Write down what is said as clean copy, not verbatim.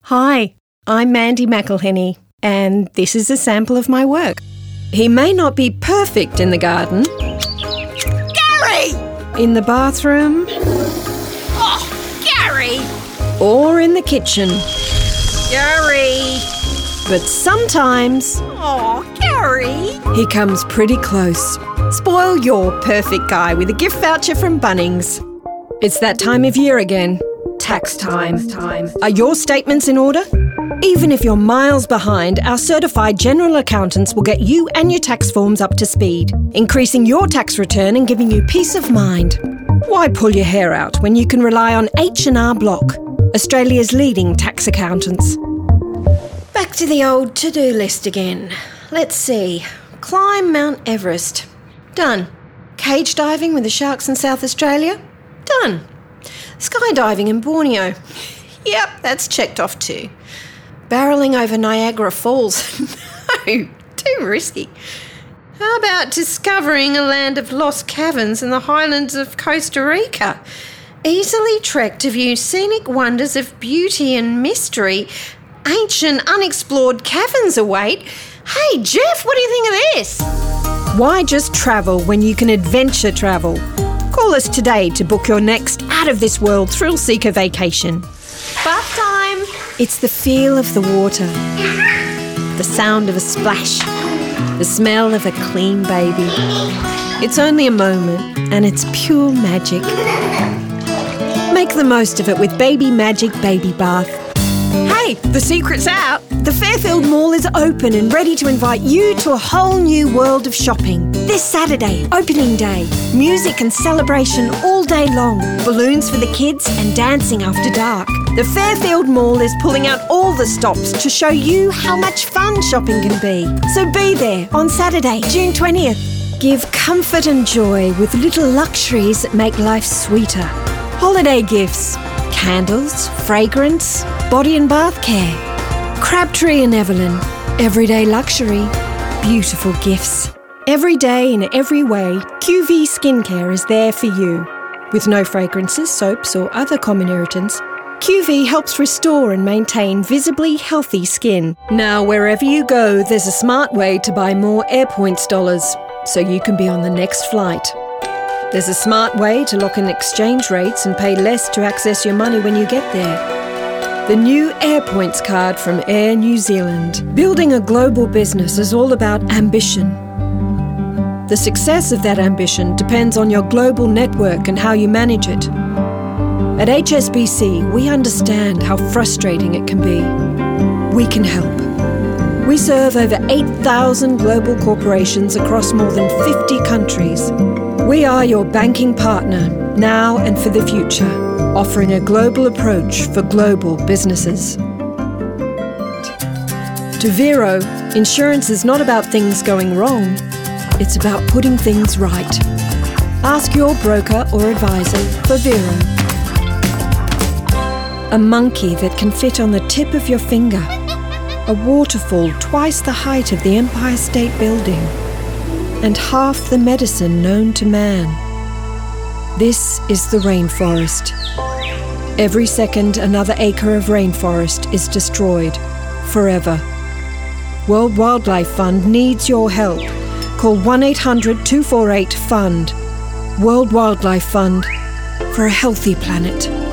Hi, I'm Mandy McElhenney, and this is a sample of my work. He may not be perfect in the garden, Gary! in the bathroom, Oh, Gary! or in the kitchen, Gary! but sometimes Oh, Gary! he comes pretty close. Spoil your perfect guy with a gift voucher from Bunnings. It's that time of year again. Tax time. Are your statements in order? Even if you're miles behind, our certified general accountants will get you and your tax forms up to speed, increasing your tax return and giving you peace of mind. Why pull your hair out when you can rely on H&R Block, Australia's leading tax accountants? Back to the old to-do list again. Let's see. Climb Mount Everest. Done. Cage diving with the sharks in South Australia? Done. Skydiving in Borneo? Yep, that's checked off too. Barrelling over Niagara Falls? No, too risky. How about discovering a land of lost caverns in the highlands of Costa Rica? Easily trekked to view scenic wonders of beauty and mystery. Ancient, unexplored caverns await. Hey, Jeff, what do you think of this? Why just travel when you can adventure travel? Call us today to book your next out-of-this-world thrill-seeker vacation. Bath time! It's the feel of the water, the sound of a splash, the smell of a clean baby. It's only a moment, and it's pure magic. Make the most of it with Baby Magic Baby Bath. Hey, the secret's out! The Fairfield Mall is open and ready to invite you to a whole new world of shopping. This Saturday, opening day. Music and celebration all day long. Balloons for the kids and dancing after dark. The Fairfield Mall is pulling out all the stops to show you how much fun shopping can be. So be there on Saturday, June 20th. Give comfort and joy with little luxuries that make life sweeter. Holiday gifts, candles, fragrance, body and bath care. Crabtree and Evelyn, everyday luxury, beautiful gifts. Every day in every way, QV Skincare is there for you. With no fragrances, soaps or other common irritants, QV helps restore and maintain visibly healthy skin. Now, wherever you go, there's a smart way to buy more AirPoints dollars, so you can be on the next flight. There's a smart way to lock in exchange rates and pay less to access your money when you get there. The new AirPoints card from Air New Zealand. Building a global business is all about ambition. The success of that ambition depends on your global network and how you manage it. At HSBC, we understand how frustrating it can be. We can help. We serve over 8,000 global corporations across more than 50 countries. We are your banking partner, now and for the future, offering a global approach for global businesses. To Vero, insurance is not about things going wrong, it's about putting things right. Ask your broker or advisor for Vero. A monkey that can fit on the tip of your finger. A waterfall twice the height of the Empire State Building. And half the medicine known to man. This is the rainforest. Every second, another acre of rainforest is destroyed, forever. World Wildlife Fund needs your help. Call 1-800-248-FUND. World Wildlife Fund, for a healthy planet.